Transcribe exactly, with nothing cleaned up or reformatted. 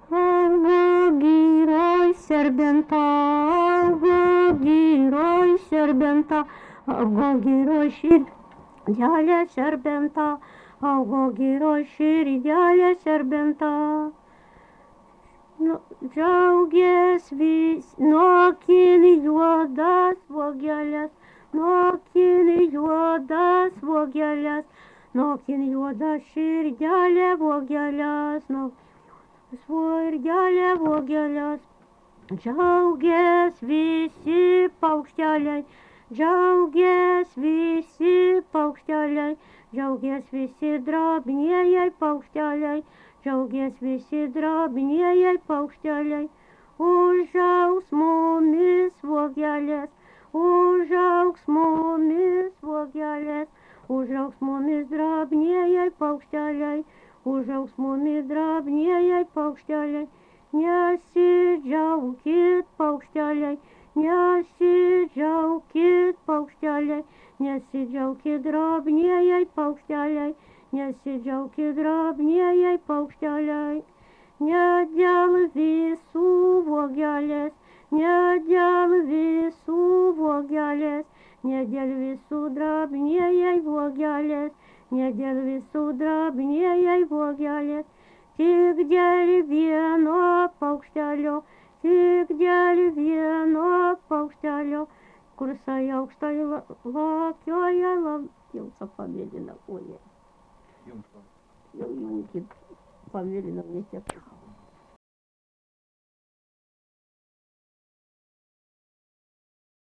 Augo giroj serbenta, augo giroj serbenta, augo giroj širdelė serbenta, augo giroj širdelė serbenta. Nu, džiaugės vis, nokin juodas vogelės, nokin juodas vogelės, nokin juodas širdelė vogelės, nokin Svorgelė vogelės, džiaugės visi paukšteliai, džiaugės visi paukšteliai, džiaugės visi drobnieji paukšteliai, džiaugės visi drobnieji paukšteliai. Užaugs mumis vogelės, užaugs mumis vogelės, užaugs mumis drobnieji paukšteliai. Užaugs mumis drobnieji paukšteliai, nesidžiaukit paukšteliai, nesidžiaukit paukšteliai, nesidžiaukit drobnieji paukšteliai, nesidžiaukit drobnieji paukšteliai. Ne dėl visų vogelės, ne dėl visų vogelės, ne dėl visų drobnieji vogelės, ne dėl visų drobnieji vogelės, tik dėl vieno paukštelio, tik dėl vieno paukštelio, kursai aukštai lakioja, jau pamėlinau, o ne. Jau junkit, pamėlinau, netiek.